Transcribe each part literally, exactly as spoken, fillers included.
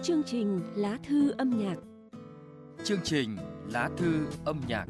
Chương trình Lá thư âm nhạc. Chương trình Lá thư âm nhạc.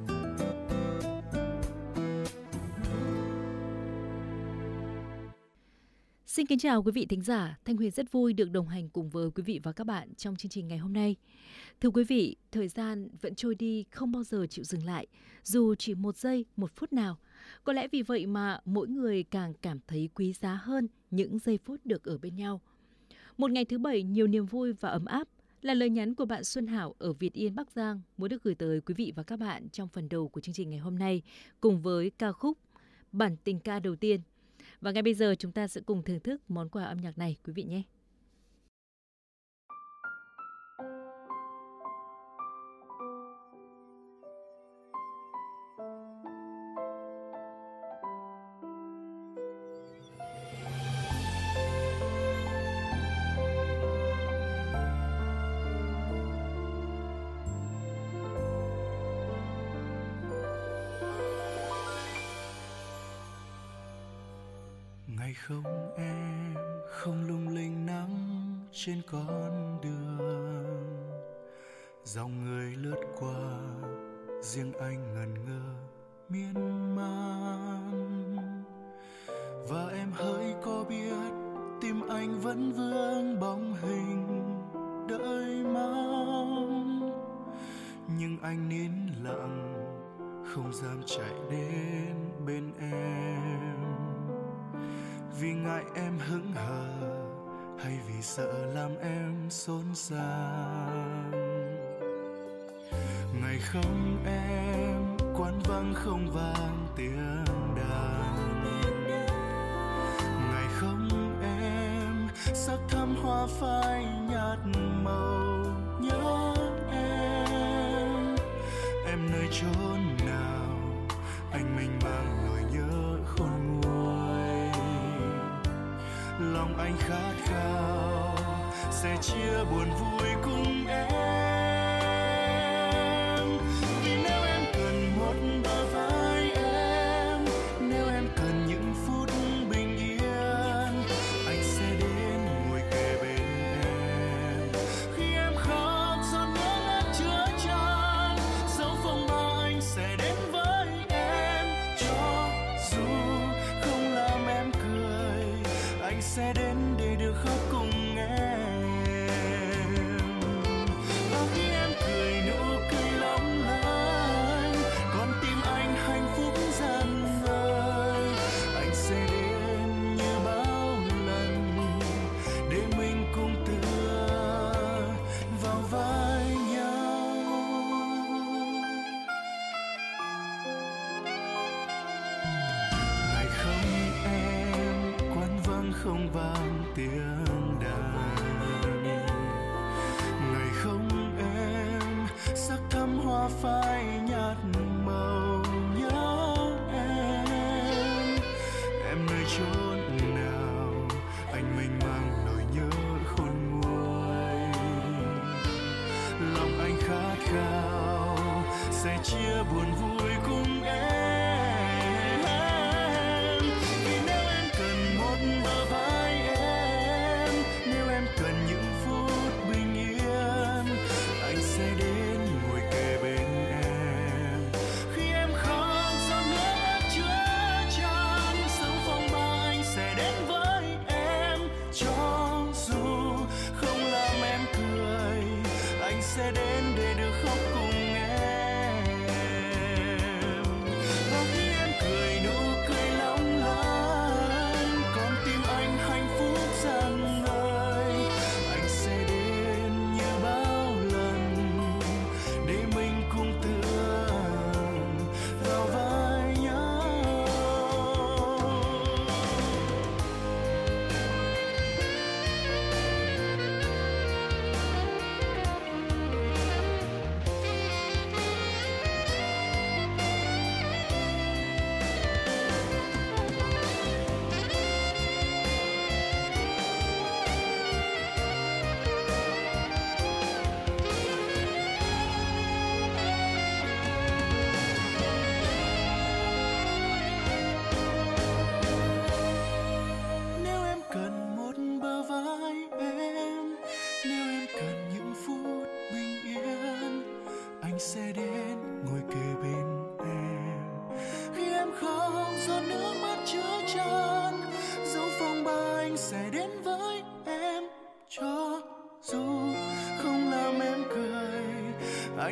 Xin kính chào quý vị thính giả, Thanh Huyền rất vui được đồng hành cùng với quý vị và các bạn trong chương trình ngày hôm nay. Thưa quý vị, thời gian vẫn trôi đi không bao giờ chịu dừng lại, dù chỉ một giây, một phút nào. Có lẽ vì vậy mà mỗi người càng cảm thấy quý giá hơn những giây phút được ở bên nhau. Một ngày thứ bảy nhiều niềm vui và ấm áp là lời nhắn của bạn Xuân Hảo ở Việt Yên, Bắc Giang muốn được gửi tới quý vị và các bạn trong phần đầu của chương trình ngày hôm nay cùng với ca khúc Bản tình ca đầu tiên. Và ngay bây giờ chúng ta sẽ cùng thưởng thức món quà âm nhạc này quý vị nhé. Ngày không em không lung linh nắng trên con đường, dòng người lướt qua riêng anh ngẩn ngơ miên man. Và em hỡi có biết tim anh vẫn vương bóng hình đợi mong, nhưng anh nín lặng không dám chạy đến bên em, vì ngại em hững hờ hay vì sợ làm em xốn xang. Ngày không em quán vắng không vang tiếng đàn, ngày không em sắc thắm hoa phai nhạt màu nhớ em. Em nơi chốn nào anh mênh mang nỗi nhớ khôn nguôi, lòng anh khát khao sẽ chia buồn vui cùng em. Vì nếu em cần một bờ vai em, nếu em cần những phút bình yên, anh sẽ đến ngồi kề bên em. Khi em khóc giọt nước mắt chứa chan, dấu phong ba anh sẽ đến với em. Cho dù không làm em cười, anh sẽ đến để được khóc cùng em. Và khi em cười nụ cười long lanh, con tim anh hạnh phúc dần vơi. Anh sẽ đến như bao lần để mình cùng tựa vào vai nhau. Ngày không em quán vắng không vang tiếng đàn, ngày không em sắc thắm hoa phai nhạt màu nhớ em. Em nơi chốn nào anh mênh mang nỗi nhớ khôn nguôi, lòng anh khát khao sẽ chia buồn vui cùng em. Vì nếu em cần một bờ vai em, nếu em cần những phút bình yên, anh sẽ đến ngồi kề bên em. Khi em khóc giọt nước mắt chứa chan, dấu phong ba anh sẽ đến với em. Cho dù không làm em cười, anh sẽ đến để được khóc cùng em.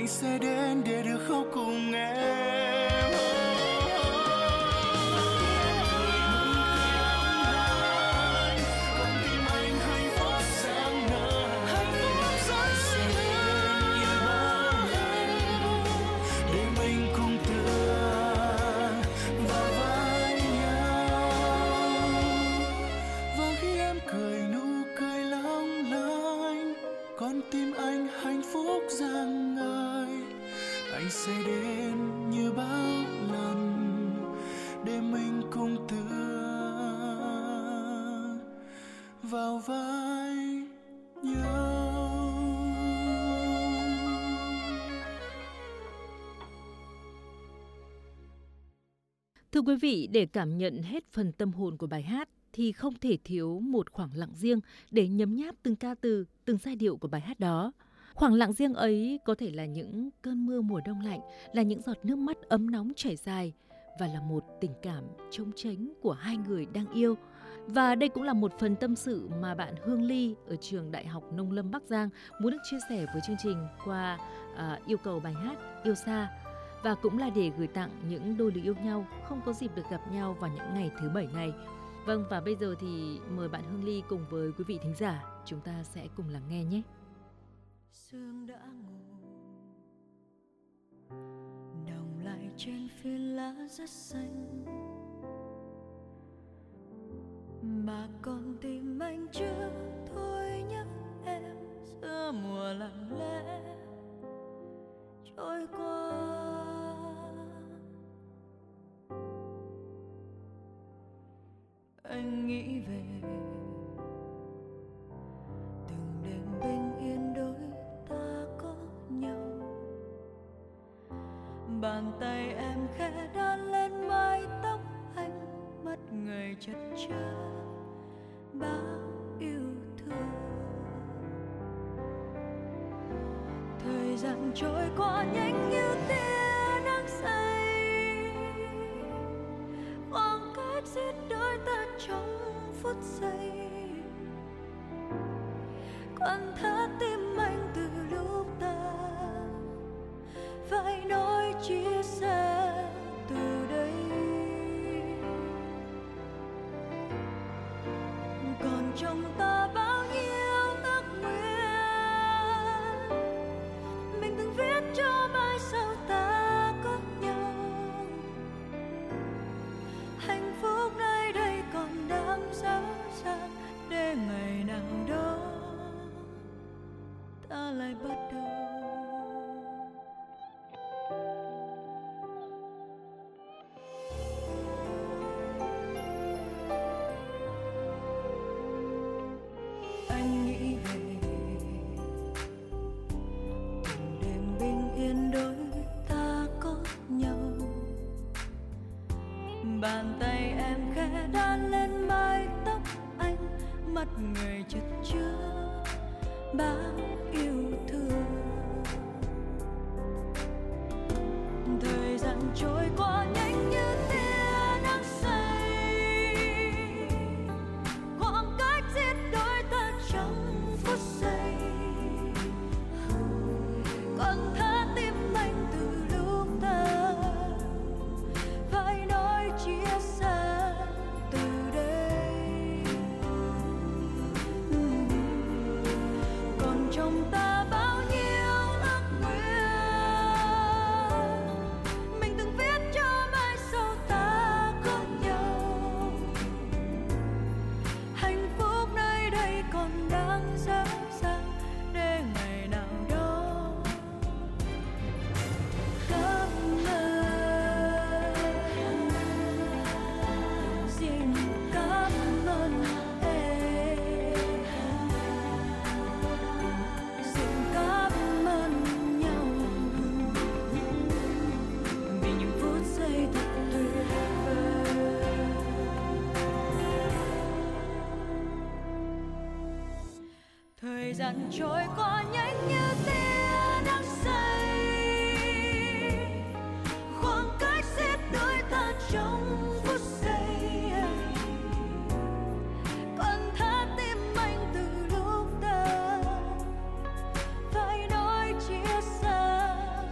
anh sẽ đến để được khóc cùng em. Anh sẽ đến như bao lần để mình cùng tựa vào vai nhau. Thưa quý vị, để cảm nhận hết phần tâm hồn của bài hát thì không thể thiếu một khoảng lặng riêng để nhấm nháp từng ca từ, từng giai điệu của bài hát đó. Khoảng lặng riêng ấy có thể là những cơn mưa mùa đông lạnh, là những giọt nước mắt ấm nóng chảy dài và là một tình cảm trống tránh của hai người đang yêu. Và đây cũng là một phần tâm sự mà bạn Hương Ly ở trường Đại học Nông lâm Bắc Giang muốn được chia sẻ với chương trình qua à, yêu cầu bài hát Yêu Xa. Và cũng là để gửi tặng những đôi lứa yêu nhau không có dịp được gặp nhau vào những ngày thứ bảy này. Vâng, và bây giờ thì mời bạn Hương Ly cùng với quý vị thính giả, chúng ta sẽ cùng lắng nghe nhé. Sương đã ngủ, đồng lại trên phiến lá rất xanh, mà con tim anh chưa thôi nhắc em. Giữa mùa lặng lẽ trôi qua, anh nghĩ về từng đêm bình yên đôi ta có nhau. Bàn tay em khẽ đan lên mái tóc anh, mắt người chật chứa bao yêu thương. Thời gian trôi qua nhanh như tia nắng say, khoảng cách giết đôi ta trong phút giây. Quặn thắt tim anh từ lúc ta phải nói chia sẻ từ đây. Còn trong ta bao nhiêu ước nguyện, mình từng viết cho mai sau ta có nhau. Hạnh phúc nơi đây còn đang dở dang, để ngày nào đó ta lại bắt đầu. Anh nghĩ về từng đêm bình yên đôi ta có nhau. Bàn tay em khẽ đan lên mái tóc anh, mắt người chất chứa bao yêu thương. Thời gian trôi qua nhanh như tia nắng say, khoảng cách giết đôi ta trong phút giây. Còn thắt tim anh từ lúc ta phải nói chia sẻ từ đây. Còn trong ta bao nhiêu ước nguyện, mình từng viết cho mai sau ta có nhau. Hạnh phúc nơi đây còn đang dở dang, để ngày nào đó cảm ơn. Xin cảm ơn em, xin cảm ơn nhau vì những phút giây thật tuyệt vời. Thời gian trôi qua nhanh như tia nắng say, khoảng cách giết đôi ta trong phút giây. Còn thắt tim anh từ lúc ta phải nói chia xa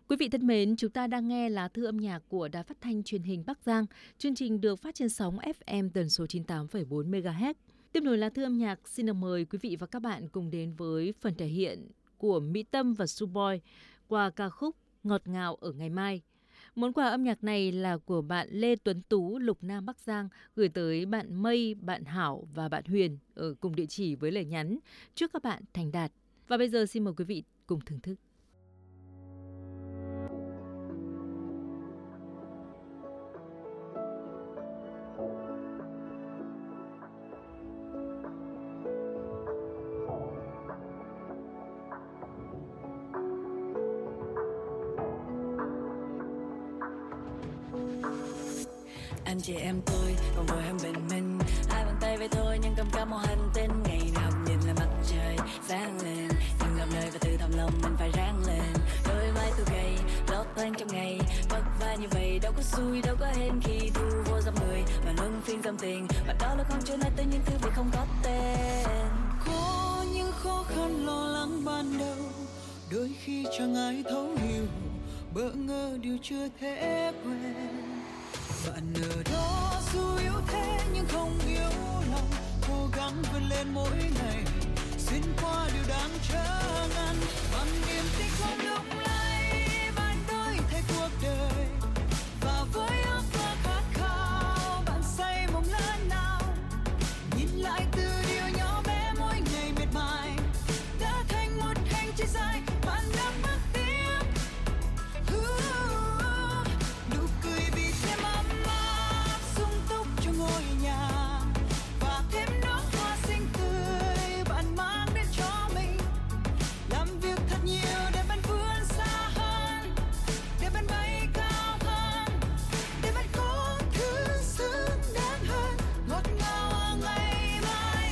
Quý vị thân mến, chúng ta đang nghe lá thư âm nhạc của Đài Phát thanh Truyền hình Bắc Giang. Chương trình được phát trên sóng ép em tần số chín mươi tám phẩy bốn mê ga héc. Tiếp nối lá thư âm nhạc, xin được mời quý vị và các bạn cùng đến với phần thể hiện của Mỹ Tâm và Suboy qua ca khúc Ngọt ngào ở ngày mai. Món quà âm nhạc này là của bạn Lê Tuấn Tú, Lục Nam Bắc Giang, gửi tới bạn Mây, bạn Hảo và bạn Huyền ở cùng địa chỉ với lời nhắn chúc các bạn thành đạt. Và bây giờ xin mời quý vị cùng thưởng thức. Anh chị em tôi còn ngồi em bên mình, hai bàn tay với tôi nhưng cầm cả một hành tinh. Ngày nào cũng nhìn là mặt trời sáng lên, nhưng làm đời và từ thầm lòng mình phải ráng lên. Đôi vai tôi gầy lót toan trong ngày vất vả như vậy, đâu có xui đâu có hên khi thu vô dòng người và luân phiên dòng tiền. Và đó là con chưa nói tới những thứ việc không có tên. Có những khó khăn lo lắng ban đầu, đôi khi chẳng ai thấu hiểu, bỡ ngỡ điều chưa thể quên. Bạn ở đó dù yếu thế nhưng không yếu lòng, cố gắng vươn lên mỗi ngày, xuyên qua điều đáng chớ ngăn. Bằng niềm tin không lung lay, bạn đổi thay cuộc đời. Và với ước mơ khát khao, bạn say mộng lớn nào. Nhìn lại từ điều nhỏ bé mỗi ngày miệt mài, đã thành một hành trình dài, bạn đã bước tiếp. Nụ cười vì thêm ấm áp, sung túc cho ngôi nhà. Và thêm nốt hoa xinh tươi, bạn mang đến cho mình. Làm việc thật nhiều để bạn vươn xa hơn, để bạn bay cao hơn, để bạn có thứ xứng đáng hơn, ngọt ngào ở ngày mai.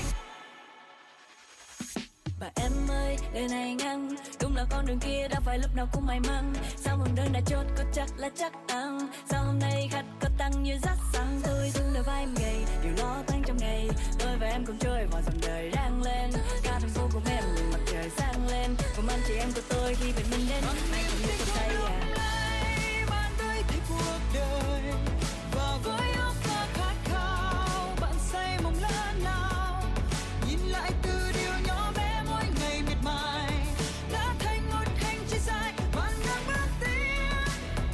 Và em ơi, đời này ngắn, đúng là con đường kia đã phải lúc nào cũng may mắn. Sao hôm đơn đã chốt có chắc là chắc ăn, sao hôm nay khách có tăng như dắt xăng. Tôi thương đôi vai em gầy, điều lo toan trong ngày, tôi và em cùng trôi vào dòng đời rang lên. Cả thành phố cùng em nhìn mặt trời sáng lên, cùng anh chị em của tôi khi bình minh đến, anh cùng như con tay à. Bạn đổi thay cuộc đời, và với ước mơ khát khao, bạn say mộng lớn nào. Nhìn lại từ điều nhỏ bé mỗi ngày miệt mài, đã thành một hành trình dài, bạn đang bước tiếp.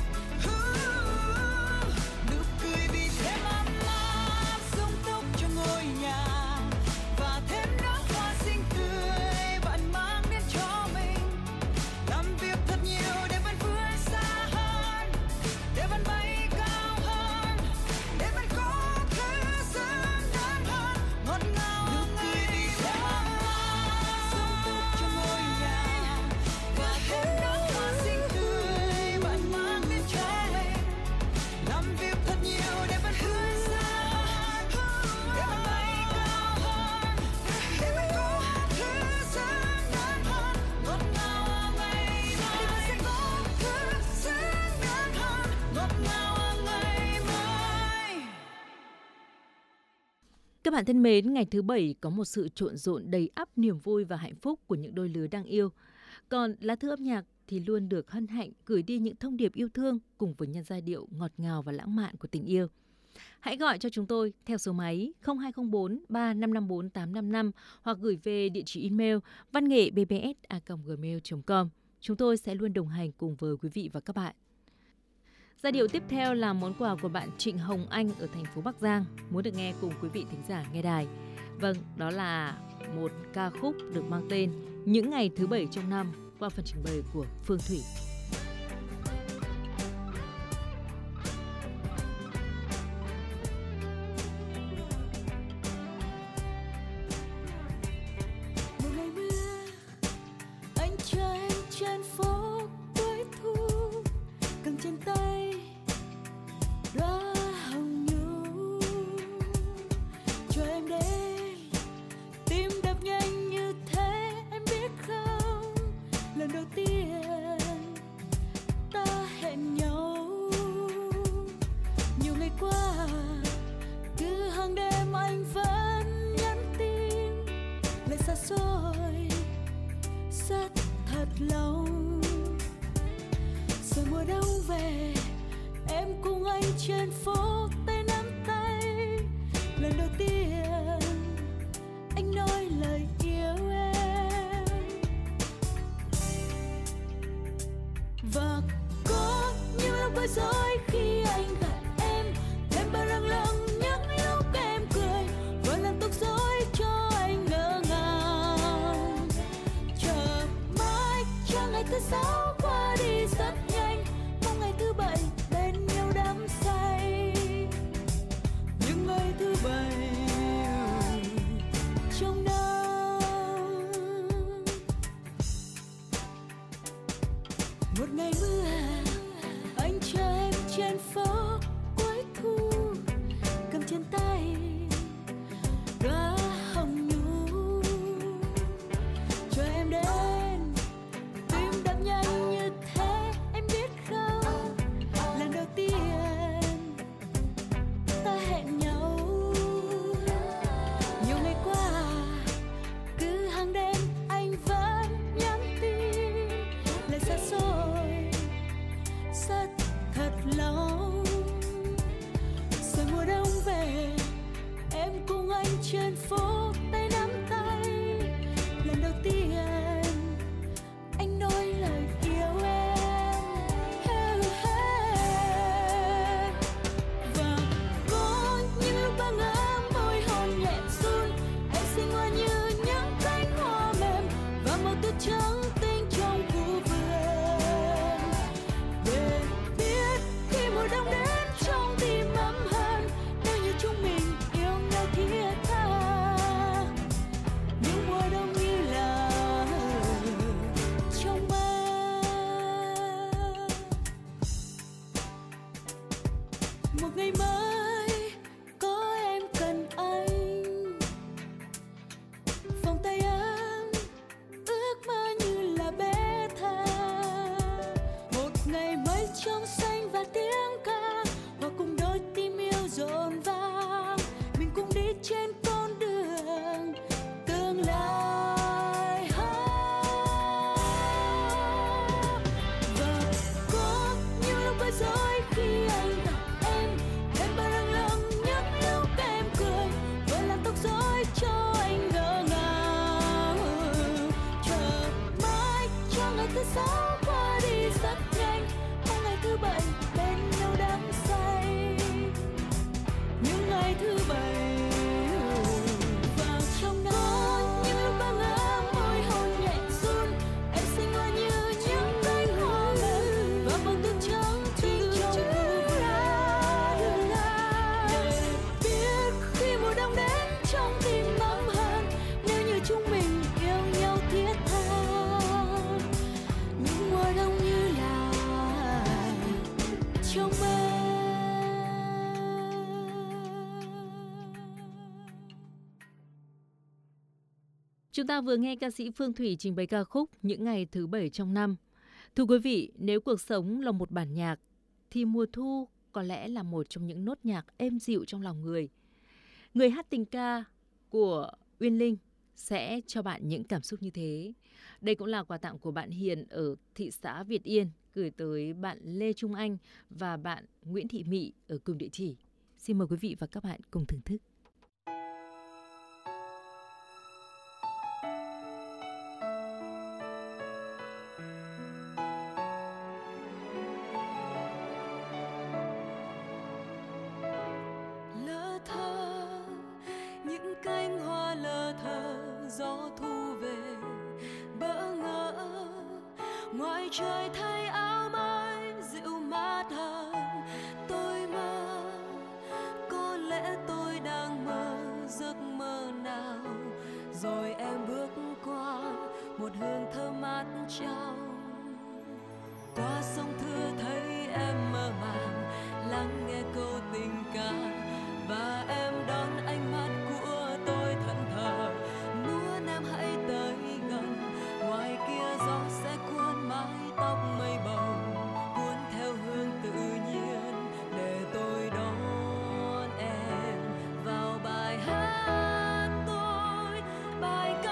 Nụ cười vì thêm ấm áp, sung túc cho ngôi nhà. Và thêm nốt hoa xinh tươi, bạn mang đến cho mình. Làm việc thật nhiều để bạn vươn xa hơn, để bạn bay cao hơn, để bạn có thứ xứng đáng hơn, ngọt ngào ở ngày vì thêm ấm áp, sung túc cho ngôi nhà. Và thêm nốt hoa xinh tươi, bạn mang đến cho mình. Làm việc thật nhiều để bạn vươn xa hơn, để bạn bay cao hơn, để bạn có thứ xứng đáng hơn, ngọt ngào ở ngày mai. Bạn sẽ có thứ xứng đáng hơn, ngọt ngào ở ngày mai. Các bạn thân mến, ngày thứ Bảy có một sự trộn rộn đầy ắp niềm vui và hạnh phúc của những đôi lứa đang yêu. Còn lá thư âm nhạc thì luôn được hân hạnh gửi đi những thông điệp yêu thương cùng với nhân giai điệu ngọt ngào và lãng mạn của tình yêu. Hãy gọi cho chúng tôi theo số máy không hai không bốn ba năm năm bốn tám năm năm hoặc gửi về địa chỉ email văn nghệ b b s a còng gmail chấm com. Chúng tôi sẽ luôn đồng hành cùng với quý vị và các bạn. Giai điệu tiếp theo là món quà của bạn Trịnh Hồng Anh ở thành phố Bắc Giang, muốn được nghe cùng quý vị thính giả nghe đài. Vâng, đó là một ca khúc được mang tên Những ngày thứ Bảy trong năm qua phần trình bày của Phương Thủy. Một ngày mưa, anh chờ em trên phố cuối thu, cầm trên tay đóa hồng nhung, chờ em đến tim đập nhanh như thế, em biết không? Lần đầu tiên ta hẹn nhau, nhiều ngày qua cứ hàng đêm anh vẫn nhắn tin, lại xa xôi rất thật lòng. Giờ ngày mưa anh chờ em trên phố cuối thu, cầm trên tay đóa hồng nhung, chờ em đến tim đập nhanh như thế. Em biết không, lần đầu tiên ta hẹn nhau, nhiều ngày qua cứ hàng đêm anh vẫn nhắn tin lời xa xôi rất thật lòng. Rồi mùa đông về em cùng anh trên phố tay nắm tay, lần đầu tiên anh nói lời yêu em. Và có những lúc bơ ngỡ môi hôn nhẹ run, em xinh hoa như những cánh hoa mềm và màu tuyết trắng tinh trong khu vườn. Để biết khi mùa đông đến trong tim ấm hơn, nếu như chúng mình yêu nhau thiết tha, những mùa đông như là trong mơ. Một ngày mới có em cần anh, vòng tay ấm ước mơ như là bé thơ. Một ngày mới trong xanh và tiếng ca hòa cùng đôi tim yêu dồn vang, mình cùng đi trên con đường tương lai. Và có những lúc bối rối khi anh gặp em, em bao lâng lâng những lúc em cười, với làm tóc rối cho anh ngỡ ngàng. Chờ mãi cho ngày thứ sáu qua đi rất nhanh, có ngày thứ bảy bên nhau đắm say, những ngày thứ bảy. Và trong đó những lúc bơ ngỡ môi hôn nhẹ run, em xinh hoa như những cánh hoa mềm và màu tuyết trắng tinh trong khu vườn. Để biết khi mùa đông đến trong tim ấm hơn, nếu như chúng mình yêu nhau thiết tha, những mùa đông như là trong mơ. Chúng ta vừa nghe ca sĩ Phương Thủy trình bày ca khúc Những ngày thứ bảy trong năm. Thưa quý vị, nếu cuộc sống là một bản nhạc, thì mùa thu có lẽ là một trong những nốt nhạc êm dịu trong lòng người. Người hát tình ca của Uyên Linh sẽ cho bạn những cảm xúc như thế. Đây cũng là quà tặng của bạn Hiền ở thị xã Việt Yên gửi tới bạn Lê Trung Anh và bạn Nguyễn Thị Mị ở cùng địa chỉ. Xin mời quý vị và các bạn cùng thưởng thức. Lỡ thơ những cánh hoa lơ thơ, gió thu về bỡ ngỡ, ngoài trời thay áo mới dịu mát hơn. Tôi mơ, có lẽ tôi đang mơ giấc mơ nào, rồi em bước qua một hương thơm mát trong. Qua sông Thưa thấy em mơ màng lắng nghe câu tình ca, và em đón ánh mắt của tôi thẫn thờ, muốn em hãy tới gần. Ngoài kia gió sẽ cuốn mái tóc mây bồng, cuốn theo hương tự nhiên để tôi đón em vào bài hát tôi, bài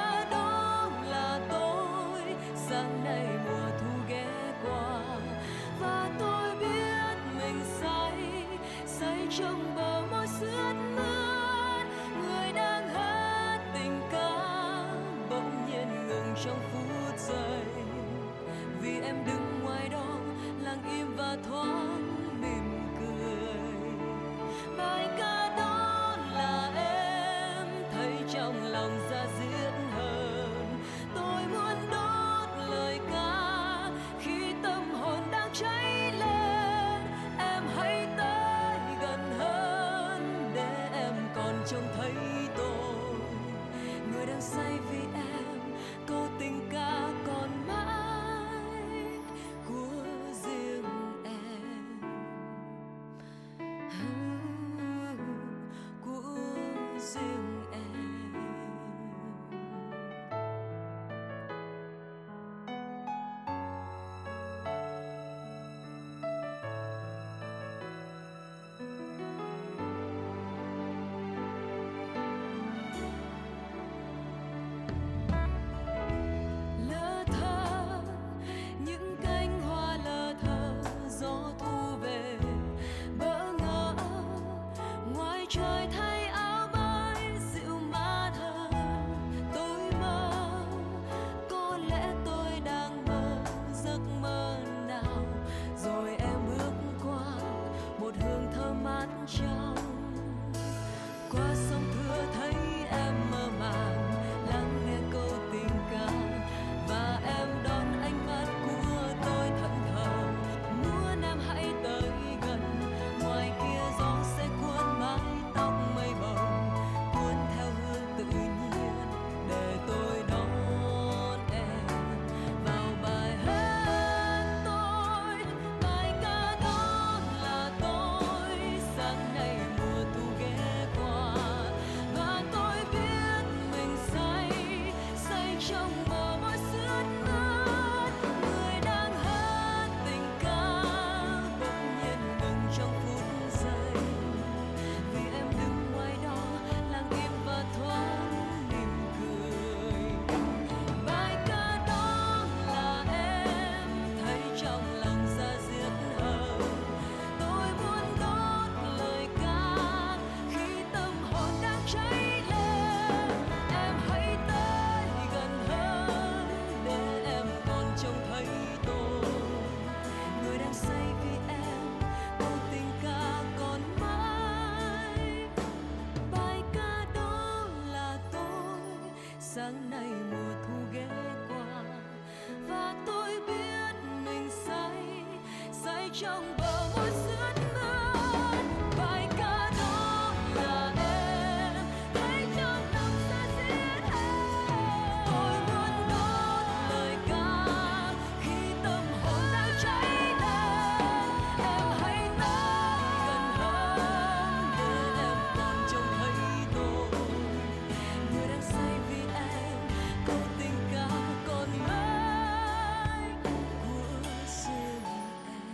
sáng nay mùa thu ghé qua, và tôi biết mình say say trong bờ môi sướt mướt. Bài ca đó là em thấy trong lòng xa xiết em. Tôi muốn đốt lời ca khi tâm hồn đang cháy lên. Em hãy tới gần hơn để em còn trông thấy tôi, người đang say vì em, câu tình ca còn mãi của riêng em.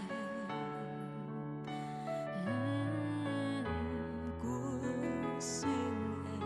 Ừm, của riêng em.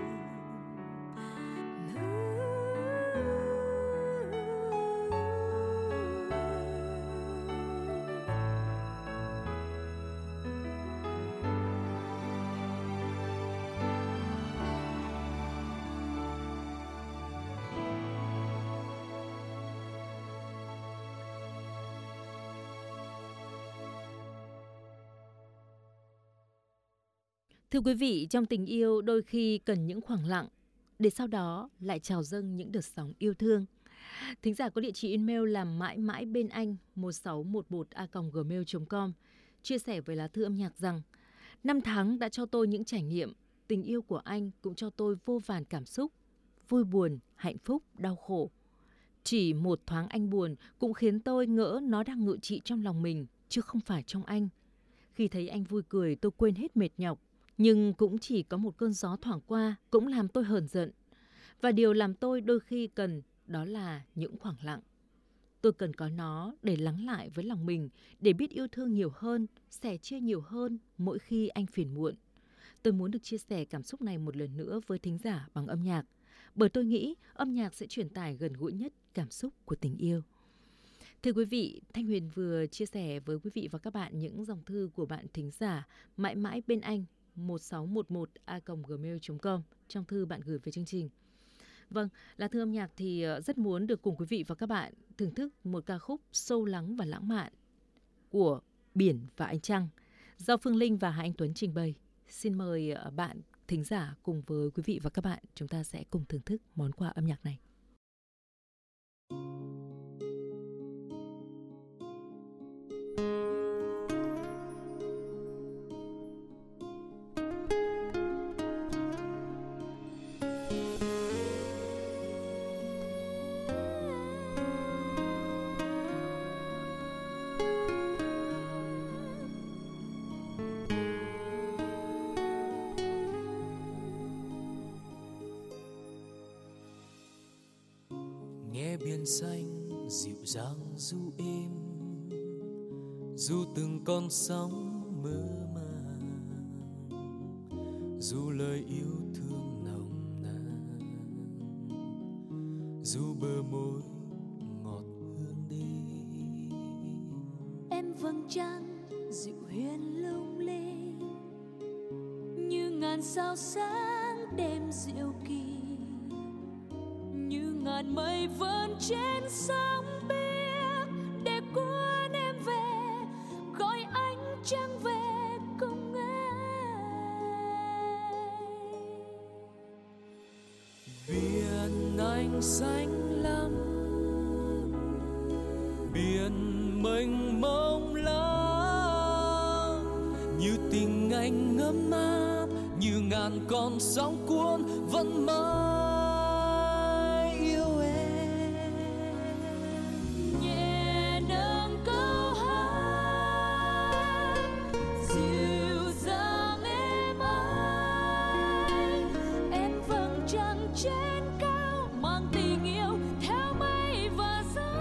Thưa quý vị, trong tình yêu đôi khi cần những khoảng lặng để sau đó lại trào dâng những đợt sóng yêu thương. Thính giả có địa chỉ email là mãi mãi bên anh một sáu một một a còng gmail chấm com chia sẻ với lá thư âm nhạc rằng năm tháng đã cho tôi những trải nghiệm, tình yêu của anh cũng cho tôi vô vàn cảm xúc, vui buồn, hạnh phúc, đau khổ. Chỉ một thoáng anh buồn cũng khiến tôi ngỡ nó đang ngự trị trong lòng mình, chứ không phải trong anh. Khi thấy anh vui cười tôi quên hết mệt nhọc, nhưng cũng chỉ có một cơn gió thoảng qua cũng làm tôi hờn giận. Và điều làm tôi đôi khi cần đó là những khoảng lặng. Tôi cần có nó để lắng lại với lòng mình, để biết yêu thương nhiều hơn, sẻ chia nhiều hơn mỗi khi anh phiền muộn. Tôi muốn được chia sẻ cảm xúc này một lần nữa với thính giả bằng âm nhạc, bởi tôi nghĩ âm nhạc sẽ truyền tải gần gũi nhất cảm xúc của tình yêu. Thưa quý vị, Thanh Huyền vừa chia sẻ với quý vị và các bạn những dòng thư của bạn thính giả mãi mãi bên anh một sáu một một a còng gmail chấm com trong thư bạn gửi về chương trình. Vâng, là thư âm nhạc thì rất muốn được cùng quý vị và các bạn thưởng thức một ca khúc sâu lắng và lãng mạn của Biển và Ánh Trăng do Phương Linh và Hà Anh Tuấn trình bày. Xin mời bạn thính giả cùng với quý vị và các bạn chúng ta sẽ cùng thưởng thức món quà âm nhạc này. Nghe biển xanh dịu dàng du êm, du từng con sóng mơ màng, du lời yêu thương nồng nàn, du bờ môi ngọt hương đêm. Em vầng trăng dịu hiền lung linh như ngàn sao sáng đêm diệu kỳ, như ngàn mây vươn trên sóng biếc để cuốn em về, gọi ánh trăng về cùng em. Biển Anh xanh lắm, biển mênh mông lắm, như tình anh ngấm áp, như ngàn con sóng cuốn vẫn mãi yêu em. Nhẹ nâng câu hát dịu dàng êm ái, em vầng trăng trên cao mang tình yêu theo mây và gió.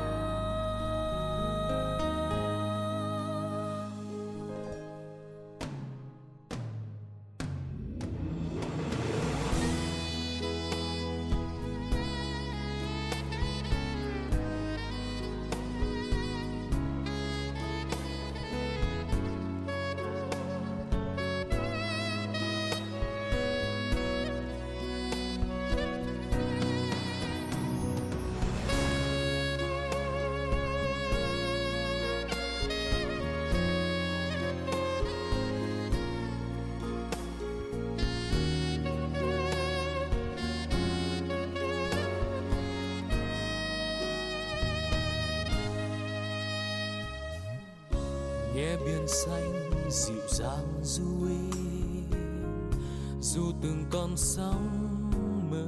nghe biển xanh dịu dàng du êm, dù từng con sóng mơ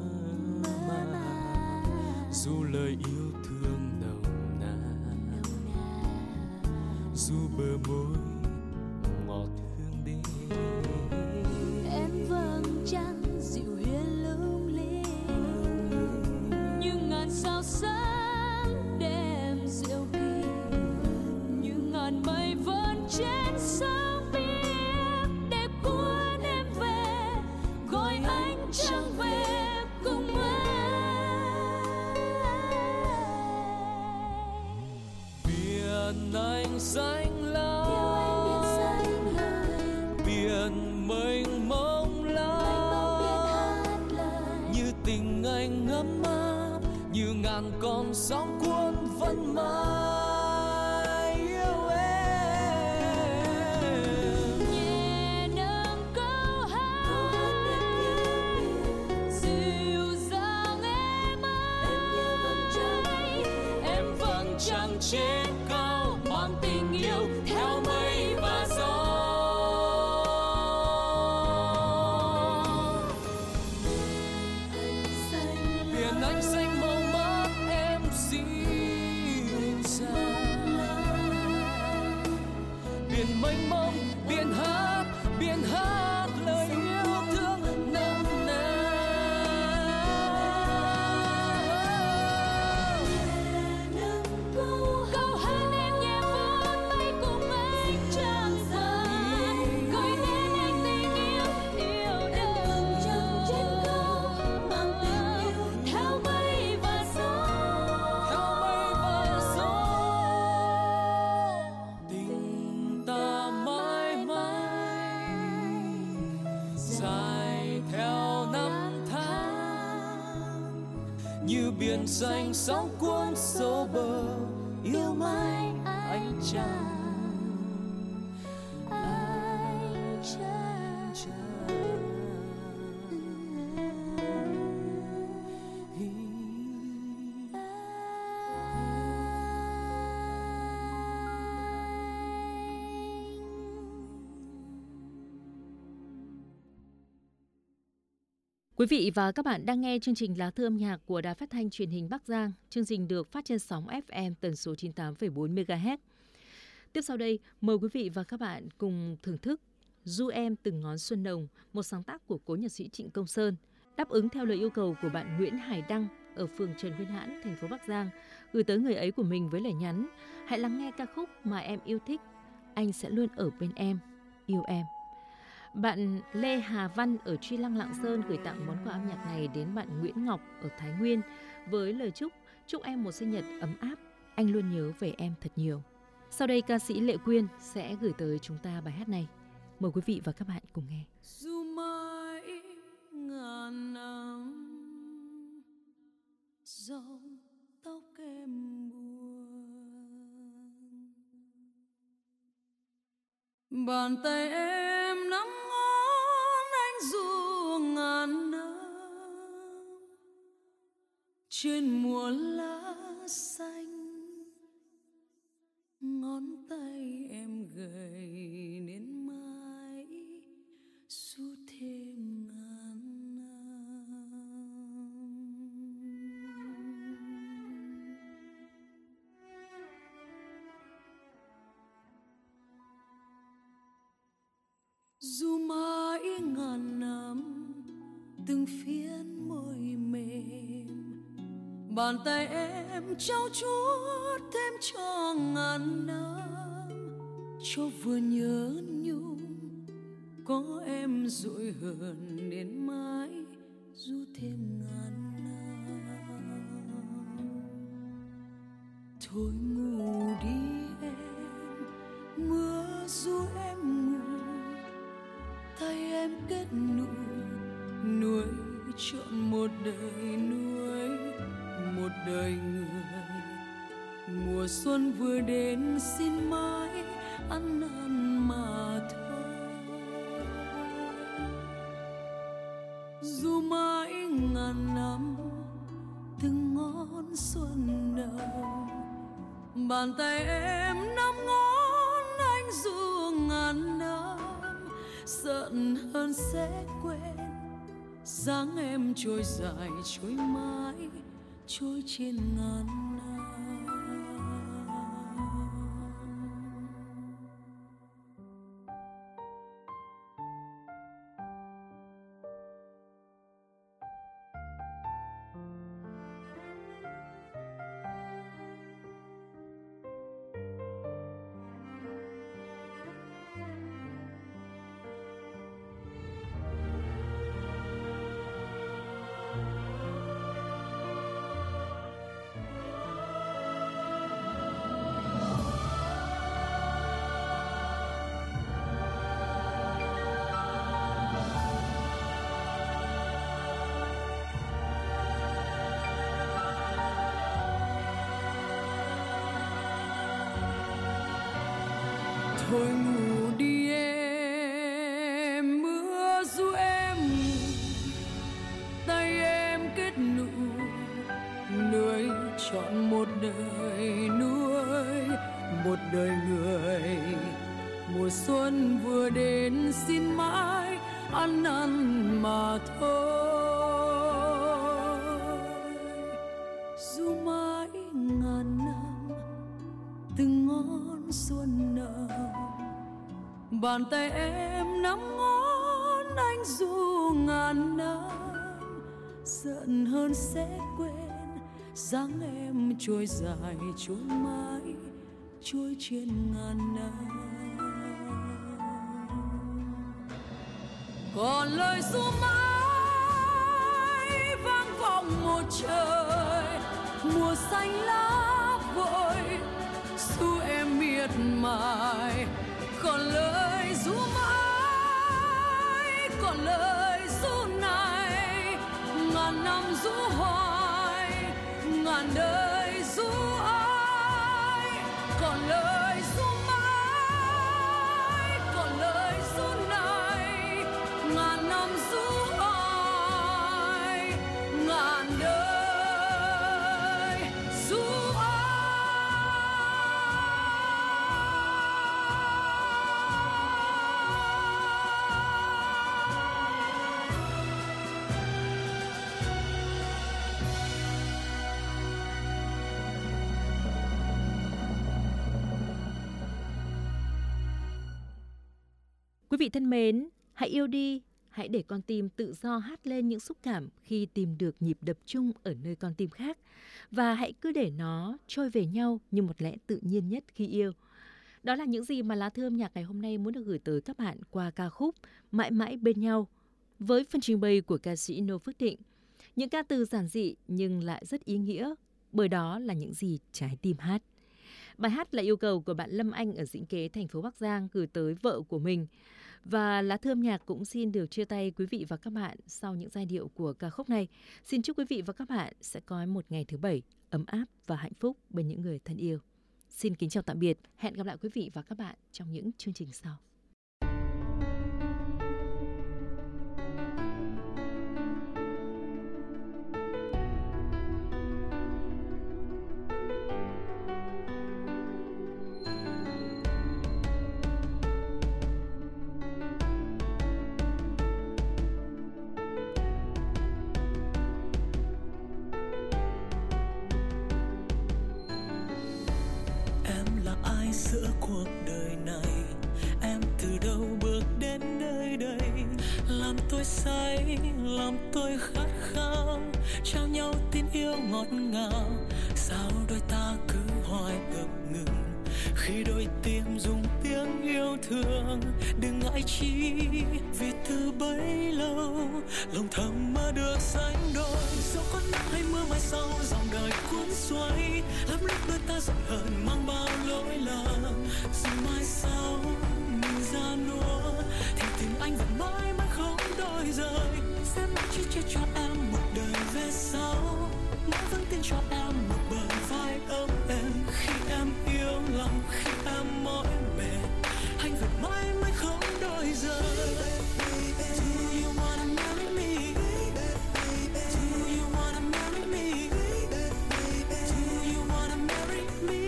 màng, dù lời yêu thương nồng nàn, dù bờ môi ngọt hương đêm. Em vầng trăng dịu hiên lung linh như ngàn sao sáng đêm diệu kỳ, như ngàn mây vươn trên sóng biếc để cuốn em về, gọi ánh trăng về cùng anh. Biển anh xanh lam, biển mênh mông lắm, như tình anh ấm áp, như ngàn con sóng cuốn vẫn mãi yêu em. Nhẹ nâng câu hát dịu dàng em ơi, em vầng trăng trên cao mang tình yêu theo mây và gió. Biển anh xanh màu mắt em dịu dàng, biển mênh mông, biển hát, biển hát lời yêu thương nồng nàn. Câu hát em nhẹ vút bay cùng ánh trăng sáng, gửi đến anh tình yêu yêu đời. Theo mây và gió, Theo mây và gió, tình ta mãi mãi dài theo năm tháng, như biển xanh sóng cuốn sâu bờ, yêu mãi ánh trăng. ánh trăng. Quý vị và các bạn đang nghe chương trình Lá Thư âm nhạc của Đài Phát thanh Truyền hình Bắc Giang. Chương trình được phát trên sóng ép em tần số chín mươi tám phẩy bốn mê ga héc. Tiếp sau đây, mời quý vị và các bạn cùng thưởng thức Du Em Từng Ngón Xuân Nồng, một sáng tác của cố nhạc sĩ Trịnh Công Sơn, đáp ứng theo lời yêu cầu của bạn Nguyễn Hải Đăng ở phường Trần Nguyên Hãn, thành phố Bắc Giang, gửi tới người ấy của mình với lời nhắn: hãy lắng nghe ca khúc mà em yêu thích, anh sẽ luôn ở bên em, yêu em. Bạn Lê Hà Văn ở Tri Lăng, Lạng Sơn gửi tặng món quà âm nhạc này đến bạn Nguyễn Ngọc ở Thái Nguyên với lời chúc: chúc em một sinh nhật ấm áp, anh luôn nhớ về em thật nhiều. Sau đây ca sĩ Lệ Quyên sẽ gửi tới chúng ta bài hát này. Mời quý vị và các bạn cùng nghe. Dù mãi ngàn năm dòng tóc em buồn, bàn tay em nắm ngón anh dù ngàn năm, trên muôn lá xanh ngón tay em gầy nên mãi suốt thêm ngàn năm. Dù mãi ngàn năm từng phiến môi mềm, bàn tay em trao chuốt thêm cho ngàn năm, cho vừa nhớ nhung có em dội hờn đến mãi du thêm ngàn năm. Thôi ngủ đi em, mưa ru em ngủ, tay em kết nụ nuôi trọn một đời, nuôi một đời người. Mùa xuân vừa đến xin mãi ăn năn mà thôi. Dù mãi ngàn năm từng ngón xuân nồng, bàn tay em nắm ngón anh giận hơn sẽ quên. Dáng em trôi dài trôi mãi, trôi trên ngàn năm. Thôi ngủ đi em, mưa ru em ngủ, tay em kết nụ, nuôi trọn một đời, nuôi một đời người. Mùa xuân vừa đến xin mãi ăn năn mà thôi. Dù mãi ngàn năm từng ngón xuân nở, bàn tay em nắm ngón anh dù ngàn năm. Giận hơn sẽ quên, dáng em trôi dài trôi mãi, trôi trên ngàn năm. Còn lời ru mãi vang vọng một trời, mùa xanh lá vội ru em miệt mài. Còn lời ru mãi, còn lời ru này, ngàn năm ru hoài, ngàn đời ru ai. Còn lời ru mãi, còn lời ru này, ngàn năm ru ai, ngàn đời ru ai. Quý vị thân mến, hãy yêu đi, hãy để con tim tự do hát lên những xúc cảm khi tìm được nhịp đập chung ở nơi con tim khác. Và hãy cứ để nó trôi về nhau như một lẽ tự nhiên nhất khi yêu. Đó là những gì mà Lá Thư âm nhạc ngày hôm nay muốn được gửi tới các bạn qua ca khúc Mãi mãi bên nhau, với phần trình bày của ca sĩ Noo Phước Thịnh. Những ca từ giản dị nhưng lại rất ý nghĩa, bởi đó là những gì trái tim hát. Bài hát là yêu cầu của bạn Lâm Anh ở Dĩnh Kế, thành phố Bắc Giang gửi tới vợ của mình. Và Lá Thư âm nhạc cũng xin được chia tay quý vị và các bạn sau những giai điệu của ca khúc này. Xin chúc quý vị và các bạn sẽ có một ngày thứ bảy ấm áp và hạnh phúc bên những người thân yêu. Xin kính chào tạm biệt, hẹn gặp lại quý vị và các bạn trong những chương trình sau. Giữa cuộc đời này em từ đâu bước đến nơi đây, làm tôi say, làm tôi khát khao, trao nhau tin yêu ngọt ngào. Sao đôi ta cứ hoài ngập ngừng khi đôi tim dùng tiếng yêu thương. Đừng ngại chi vì từ bấy lâu lòng thầm mơ được sánh đôi. Dẫu có nắng hay mưa mai sau dòng đời cuốn xoay, lắm lúc đôi ta giận hờn mang bao lỗi lầm. Dù mai sau mình ra nua thì tình anh vẫn mãi mãi không đổi rời. Sẽ mãi chỉ chia cho em một đời về sau, mãi vẫn tin cho em một bờ vai ấm êm. Khi em yêu lòng, khi em mỏi mệt, anh vẫn mãi mãi không đổi rời. Do you wanna marry me? Do you wanna marry me? Do you wanna marry me?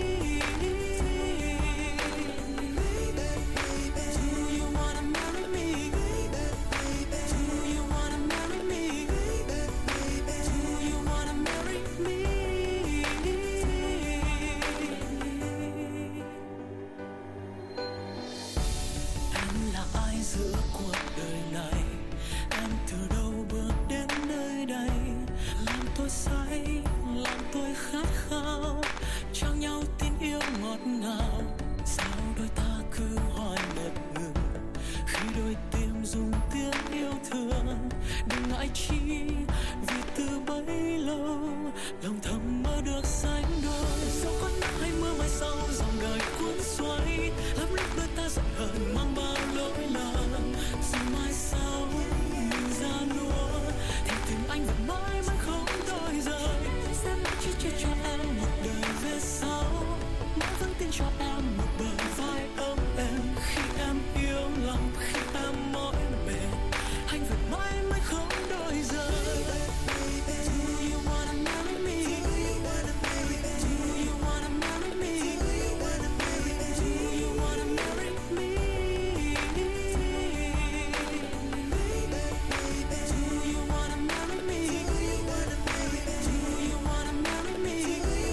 Do you wanna marry me? tôi say, làm tôi khát khao, trao nhau tin yêu ngọt ngào. Sao đôi ta cứ hoài ngập ngừng khi đôi tim dùng tiếng yêu thương. Đừng ngại chi vì từ bấy lâu lòng thầm mơ được sánh đôi. Dẫu có nắng hay mưa mai sau dòng đời cuốn xoay, lắm lúc đôi ta giận hờn mang bao lỗi lầm. Dù mai sau mình ra nua thì tình anh vẫn mãi mãi không đổi rời. Sẽ mãi chỉ chia cho em một đời về sau, mãi vẫn tin cho em một bờ vai ấm êm. Khi em yêu lòng, khi em mỏi mệt, anh vẫn mãi mãi không đổi rời. Do you wanna marry me? Do you wanna marry me? Do you wanna marry me? Do you wanna marry me? Do you wanna marry me? Do you wanna marry me?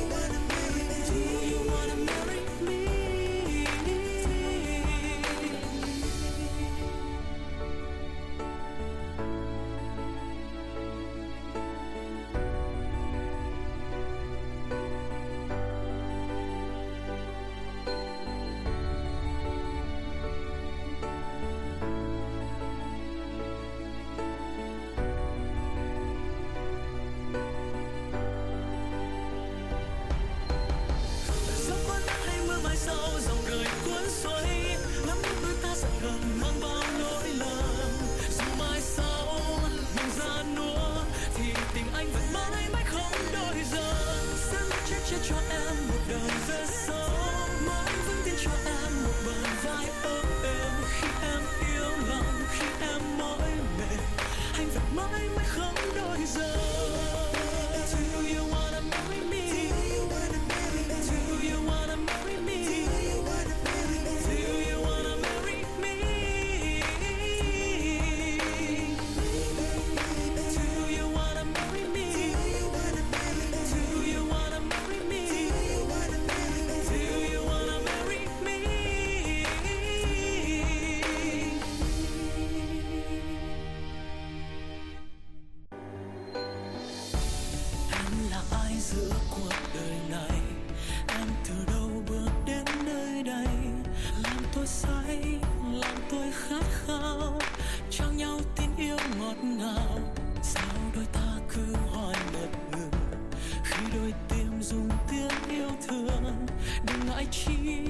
Dẫu có nắng hay mưa mai sau dòng đời cuốn xoay, lắm lúc đôi ta giận hờn mang bao lỗi lầm. Dù mai sau mình ra nua thì tình anh vẫn mãi mãi không đổi dời. Sẽ mãi che chở cho em một đời về sau, mãi vững tin cho em một bờ vai ấm êm. Khi em yêu lòng, khi em mỏi mệt, anh vẫn mãi mãi không đổi dời. Do you wanna marry me? Do you wanna marry me? Do you wanna marry me? Do you wanna marry me? Do you wanna marry me? Do you wanna marry me? Do you wanna marry me? Em là ai giữa cuộc đời này? Em từ đâu bước đến nơi đây? Làm tôi say, làm tôi khát khao, trao nhau tin yêu ngọt ngào. Sao đôi ta cứ hoài ngập ngừng khi đôi tim dùng tiếng yêu thương. Đừng ngại chi